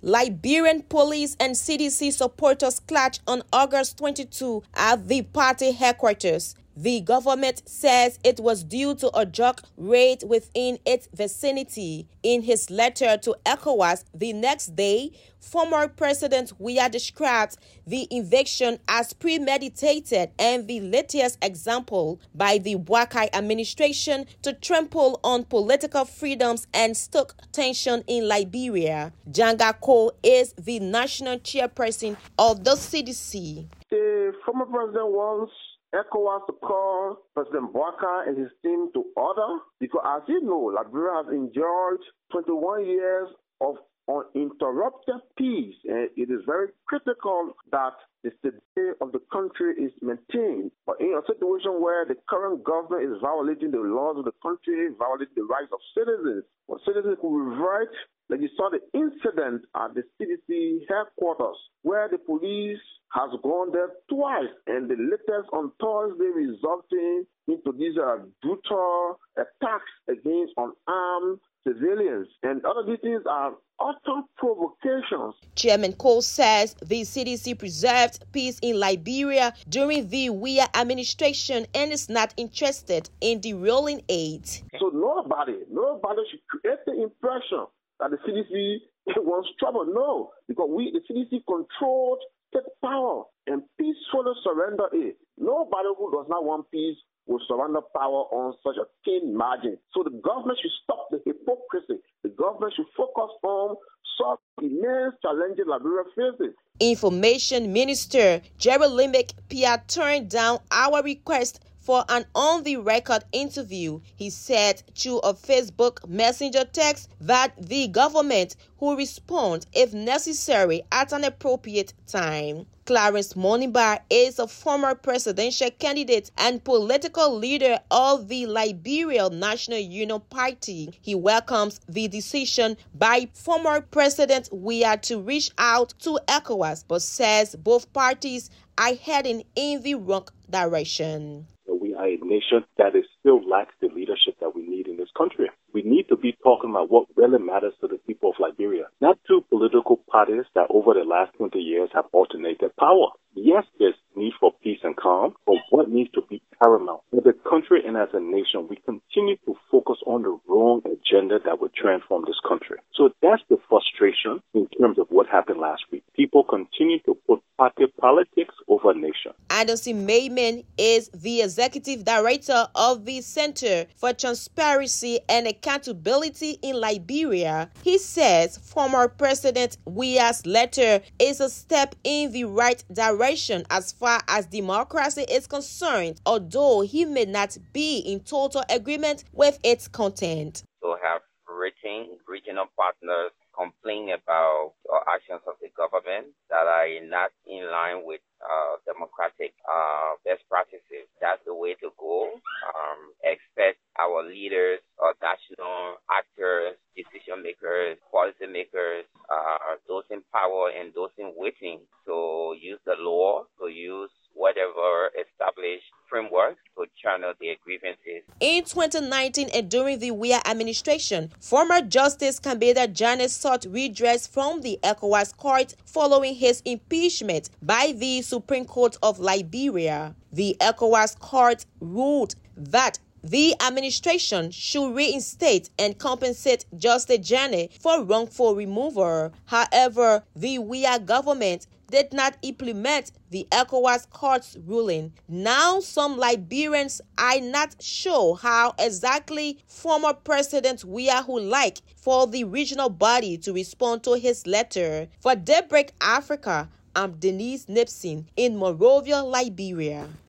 Liberian police and CDC supporters clashed on August 22 at the party headquarters. The government says it was due to a drug raid within its vicinity. In his letter to ECOWAS the next day, former President Weah described the invasion as premeditated and the latest example by the Boakai administration to trample on political freedoms and stoke tension in Liberia. Janga Cole is the national chairperson of the CDC. The former president wants ECOWAS to call President Boakai and his team to order because, as you know, Liberia has enjoyed 21 years of uninterrupted peace, and it is very critical that the stability of the country is maintained. But in a situation where the current government is violating the laws of the country, violating the rights of citizens, well, citizens could revert. Like you saw the incident at the CDC headquarters where the police has gone there twice, and the latest on Thursday resulting into these brutal attacks against unarmed civilians. And other things are utter provocations. Chairman Cole says the CDC preserved peace in Liberia during the Weah administration and is not interested in derailing aid. So nobody should create the impression that the CDC wants trouble. No, because the CDC controlled state power and peacefully surrender it. Nobody who does not want peace will surrender power on such a thin margin. So the government should stop the hypocrisy. The government should focus on solving immense challenges Liberia faces. Information Minister Jeremy Pia turned down our request for an on-the-record interview. He said through a Facebook Messenger text that the government will respond if necessary at an appropriate time. Clarence Monibar is a former presidential candidate and political leader of the Liberia National Union Party. He welcomes the decision by former President Weah to reach out to ECOWAS, but says both parties are heading in the wrong direction. We are a nation that still lacks the leadership that we need in this country. We need to be talking about what really matters to the people of Liberia, not two political parties that over the last 20 years have alternated power. Yes, there's need for peace and calm, but what needs to be paramount? As a country and as a nation, we continue to focus on the wrong agenda that would transform this country. So that's the frustration in terms of what happened last week. People continue to put party politics over nation. Anderson Mayman is the executive director of the Center for Transparency and Accountability in Liberia. He says former President Weah's letter is a step in the right direction as far as democracy is concerned, although he may not be in total agreement with its content. To have written regional partners complain about actions of the government that are not in line with democratic best practices. That's the way to go. Expect our leaders, national actors, decision makers, policy makers, those in power and those in waiting to use the law, to use whatever established framework to channel their grievances. In 2019 and during the Weah administration, former Justice Kambeda Janes sought redress from the ECOWAS court following his impeachment by the Supreme Court of Liberia. The ECOWAS court ruled that the administration should reinstate and compensate Justice Jane for wrongful removal. However, the Weah government did not implement the ECOWAS court's ruling. Now, some Liberians are not sure how exactly former President Weah would like for the regional body to respond to his letter. For Daybreak Africa, I'm Denise Nipson in Monrovia, Liberia.